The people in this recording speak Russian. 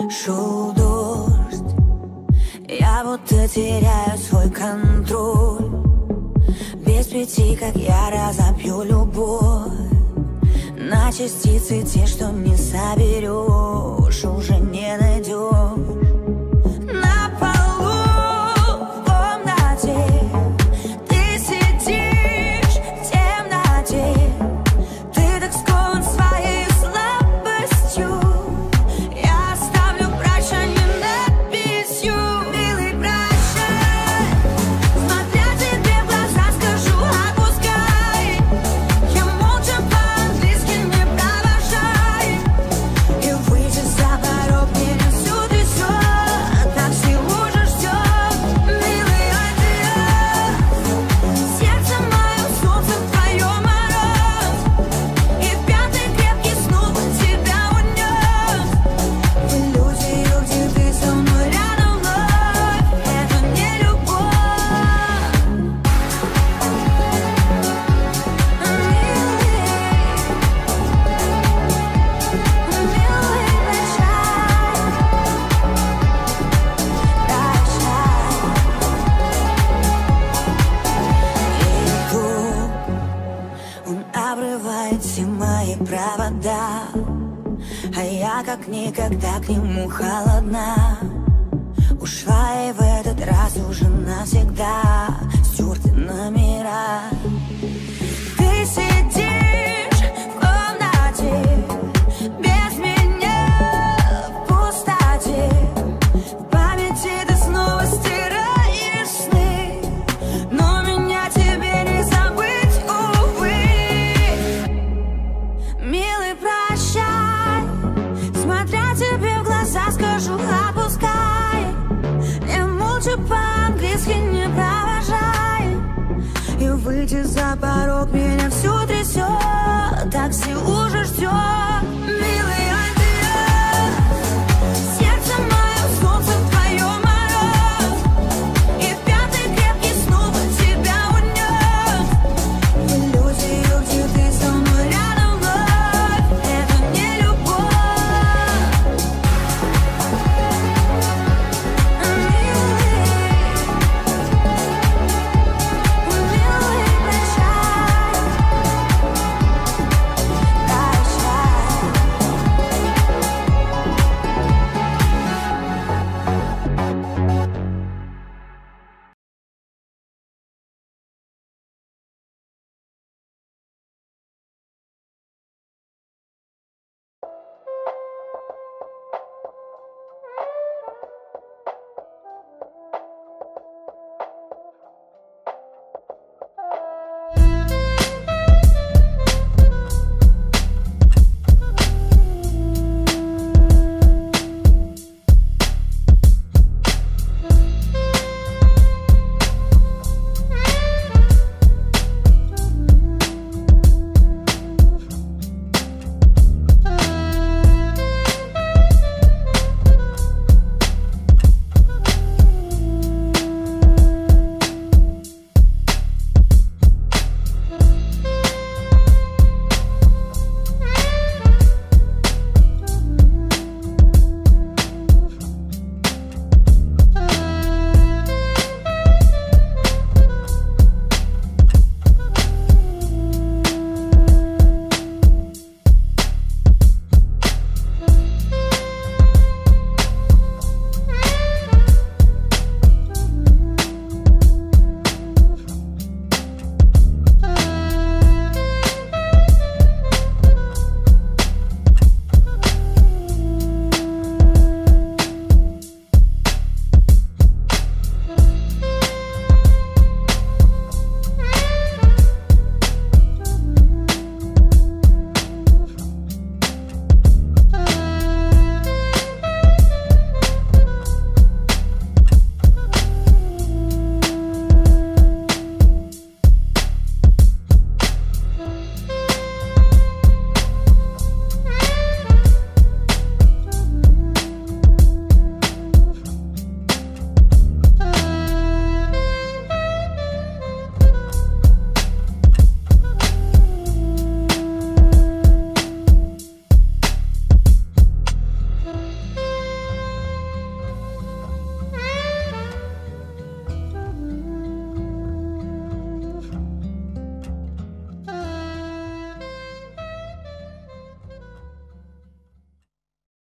Шел дождь, я будто теряю свой контроль. Без пяти, как я разобью любовь на частицы, те, что не соберешь, уже не найдешь. На полу в комнате ты сидишь в темноте. Ты так скован своей слабостью. Я оставлю прощание надписью. Милый, прощай, смотря тебе в глаза, скажу отпускай. Я молча по-английски не провожай. И выйти за порог меня всю трясет. Такси уже ждет. Милый, адьос. Сердце мое, солнце твое, мороз. И в пятый крепкий снова тебя унес. В иллюзию, где ты со мной рядом вновь. Это не любовь. Милый, прощай. И вдруг он обрывает все мои провода, а я как никогда к нему холодна. Ушла и в этот раз уже навсегда стерты номера. Ты сидишь в комнате без меня в пустоте. В памяти ты снова стираешь сны, но меня тебе не забыть, увы. Милый, прощай, смотря тебе в глаза, скажу отпускай. Не молча по-английски не провожай. И выйти за порог меня всю трясет. Такси уже ждет.